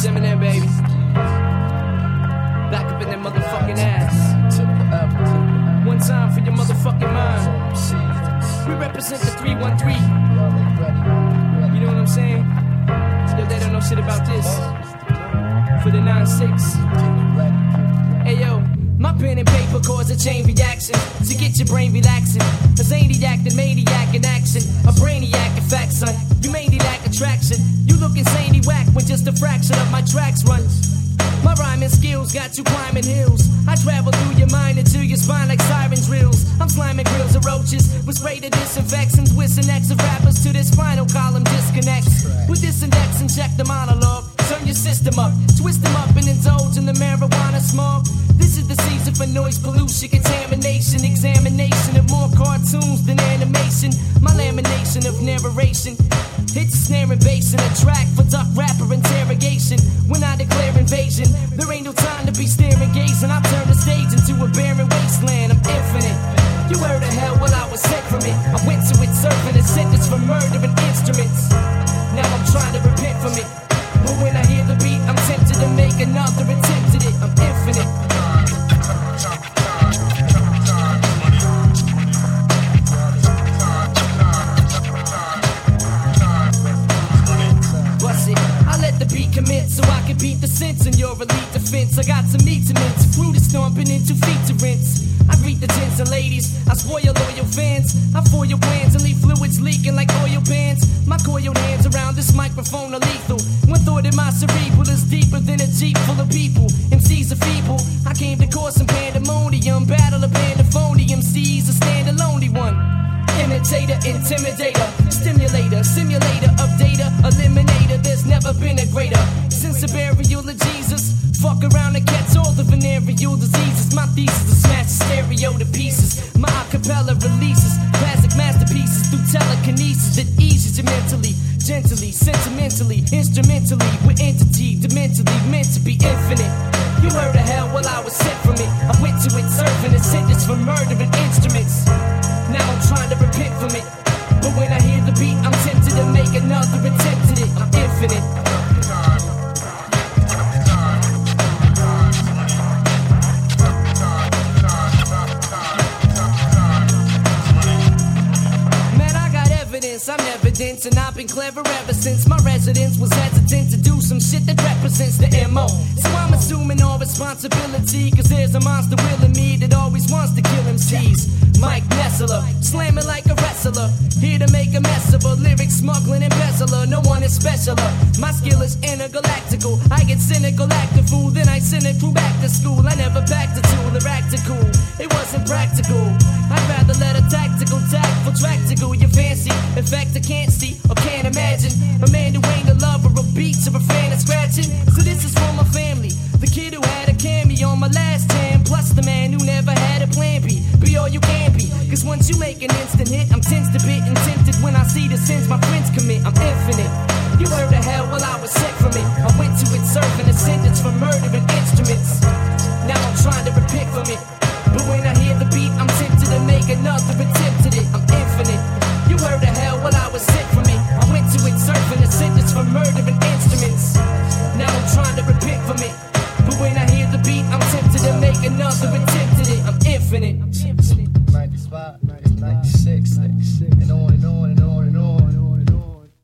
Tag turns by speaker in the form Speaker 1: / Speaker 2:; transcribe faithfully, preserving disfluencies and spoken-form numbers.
Speaker 1: It's Eminem, baby. Back up in that motherfucking ass. One time for your motherfucking mind. We represent the three one three. You know what I'm saying? Yo, they don't know shit about this. For the nine six. Hey, yo. My pen and paper cause a chain reaction to get your brain relaxing. A zaniac, the maniac in action. A brainiac, in fact, son. You mainly lack attraction. You look insanely whack when just a fraction of my tracks run. My rhyming skills got you climbing hills. I travel through your mind into your spine like siren drills. I'm sliming grills of roaches with spray to disinfect and twist and X of rappers to this spinal column disconnects. With this index and check the monologue. Turn your system up, twist them up and indulge in the marijuana smog. This is the season for noise pollution, contamination, examination of more cartoons than animation. My lamination of narration hits a snare and bass in a track for duck rapper interrogation. When I declare invasion, there ain't no time to be staring, gazing. I turn the stage into a barren wasteland. I'm infinite. You heard of hell, well I was sent from it. I went to it serving a sentence for murdering instruments. Now I'm trying to repent from it. But when I hear the beat, I'm tempted to make another attempt at it. I'm infinite. The beat commit so I can beat the sense in your elite defense. I got some meat to mince, fruit is stomping into feet to rinse. I greet the gents and ladies, I spoil loyal fans. I foil your plans and leave fluids leaking like oil pans. My coiled hands around this microphone are lethal. One thought in my cerebral is deeper than a jeep full of people. M Cs are feeble, I came to cause some pandemonium. Battle of pandephonium, C's a standalone one. Imitator, intimidator, stimulator, simulator of data, eliminator. There's never been a greater since the burial of Jesus. Fuck around and catch all the venereal diseases. My thesis is smash the stereo to pieces. My acapella releases classic masterpieces through telekinesis that eases you mentally, gently, sentimentally, instrumentally. With entity, dementally meant to be infinite. You heard of hell, well I was sent from it. I went to it serving a sentence for murdering instruments. Now I'm trying to repent from it. But when I hear the beat, I'm tempted to make another attempt at it. I'm infinite. Man, I got evidence, I'm evidence, and I've been clever ever since my residence was hesitant to do some shit that represents the M O. So I'm assuming all responsibility, cause there's a monster will in me that always wants to kill M Cs. Mike Nessler, slamming like a wrestler. Here to make a mess of a lyric smuggling embezzler. No one is specialer. My skill is intergalactical. I get cynical, act a fool, then I send it through back to school. I never packed a tool or act a cool. It wasn't practical. I'd rather let a tactical, tactful track to go. You fancy, in fact I can't see or can't imagine a man who ain't a lover of beats or a fan of scratching. So this is for my family. The kid who had a cameo on my last jam, plus the man who never had a plan B. Be all you can be, cause once you make an instant hit, I'm tense to bit and tempted when I see the sins my friends commit. I'm infinite.